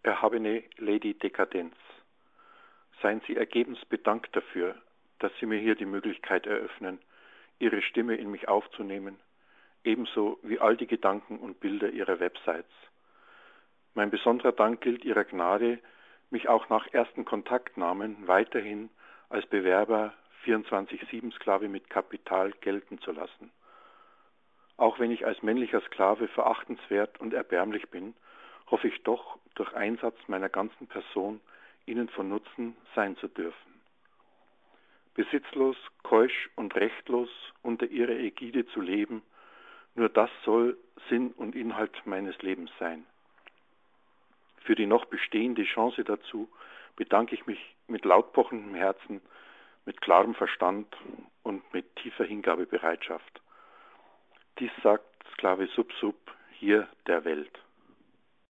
Erhabene Lady Dekadenz, seien Sie ergebenst bedankt dafür, dass Sie mir hier die Möglichkeit eröffnen, Ihre Stimme in mich aufzunehmen, ebenso wie all die Gedanken und Bilder Ihrer Websites. Mein besonderer Dank gilt Ihrer Gnade, mich auch nach ersten Kontaktnamen weiterhin als Bewerber 24/7-Sklave mit Kapital gelten zu lassen. Auch wenn ich als männlicher Sklave verachtenswert und erbärmlich bin, hoffe ich doch, durch Einsatz meiner ganzen Person Ihnen von Nutzen sein zu dürfen. Besitzlos, keusch und rechtlos unter Ihrer Ägide zu leben, nur das soll Sinn und Inhalt meines Lebens sein. Für die noch bestehende Chance dazu bedanke ich mich mit laut pochendem Herzen, mit klarem Verstand und mit tiefer Hingabebereitschaft. Dies sagt Sklave Sub Sub hier der Welt.